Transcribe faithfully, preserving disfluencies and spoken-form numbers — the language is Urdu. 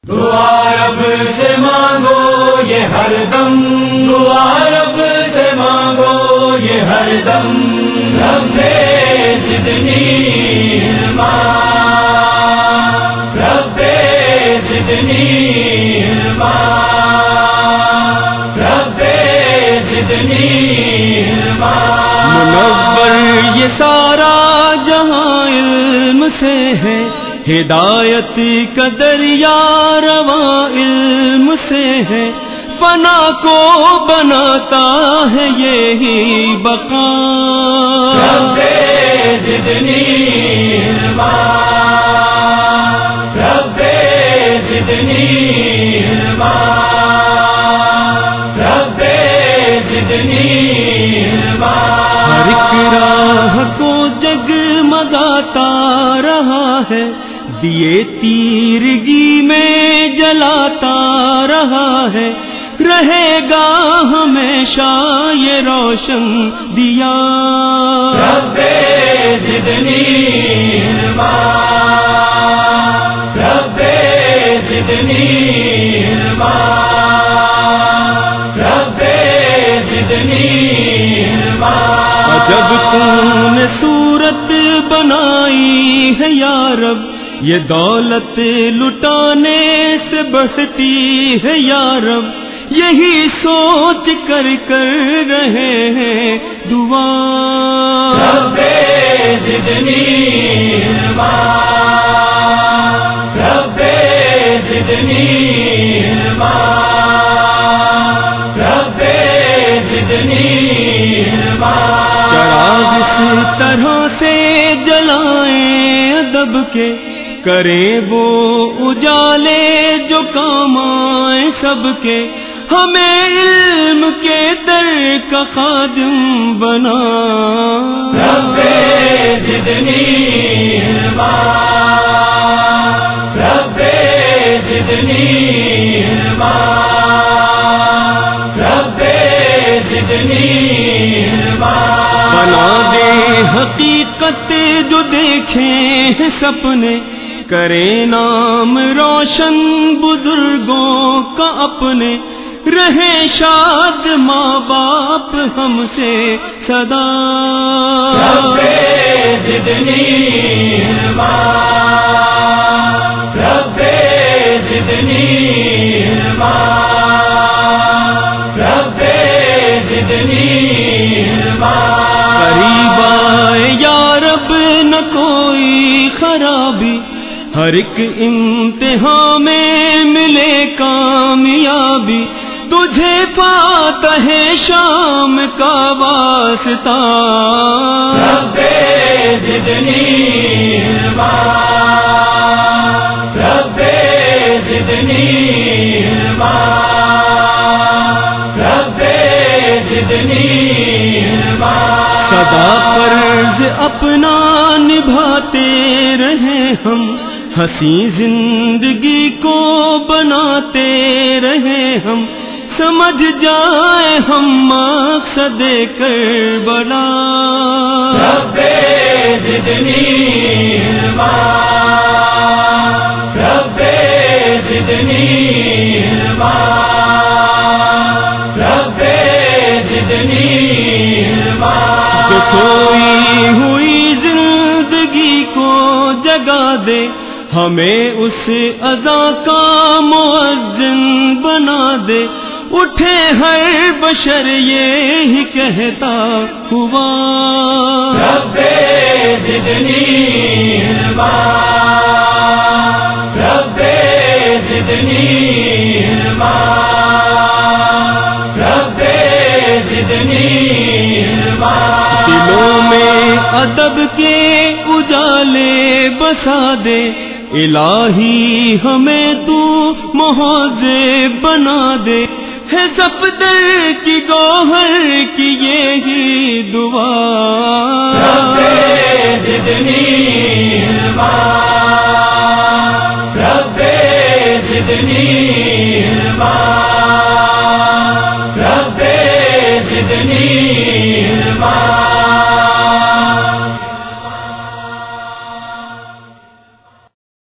دعا رب سے مانگو یہ ہر دم، دعا رب سے مانگو یہ ہر دم، رب زدنی علما، رب زدنی علما، رب زدنی علما۔ منور یہ سارا جہاں علم سے ہے، ہدایت کا دریا رواں علم سے ہے، فنا کو بناتا ہے یہی بقا، رب زدنی علما، رب زدنی علما، رب زدنی علما۔ ہر ایک راہ کو جگمگاتا رہا ہے، دیے تیرگی میں جلاتا رہا ہے، رہے گا ہمیشہ یہ روشن دیا، رب زدنی علما، رب زدنی علما، رب زدنی علما۔ جب تم نے صورت بنائی ہے یا رب، یہ دولت لٹانے سے بڑھتی ہے یا رب، یہی سوچ کر کر رہے ہیں دعا، رب زدنی علما، رب زدنی علما، رب زدنی علما۔ چراغ اس طرح سے جلائیں ادب کے، کریں وہ اجالے جو کام آئیں سب کے، ہمیں علم کے در کا خادم بنا، رب زدنی علما، رب زدنی علما، رب زدنی علما۔ بنا دے حقیقت جو دیکھیں سپنے، کرے نام روشن بزرگوں کا اپنے، رہے شاد ماں باپ ہم سے صدا، رب زدنی علما، رب زدنی علما، رب زدنی علما۔ قریب آئے یا رب نہ کوئی خرابی، ہر ایک امتحان میں ملے کامیابی، تجھے فاتح شام کا واسطہ، رب زدنی علما، رب زدنی علما، رب زدنی علما۔ سدا فرض اپنا نبھاتے رہے ہم، ہنسی زندگی کو بناتے رہے ہم، سمجھ جائے ہم مقصد کربلا، رب زدنی علما، رب زدنی علما، رب زدنی علما۔ جو سوئی ہوئی زندگی کو جگا دے، ہمیں اس اذان کا مؤذن بنا دے، اٹھے ہر بشر یہی کہتا ہوا، رب زدنی علما، رب زدنی علما، رب زدنی علما۔ دلوں میں ادب کے اجالے بسا دے، الہی ہمیں تو مہذب بنا دے، ہے صفدر کی گوہر کی یہی دعا، رب زدنی علما، رب زدنی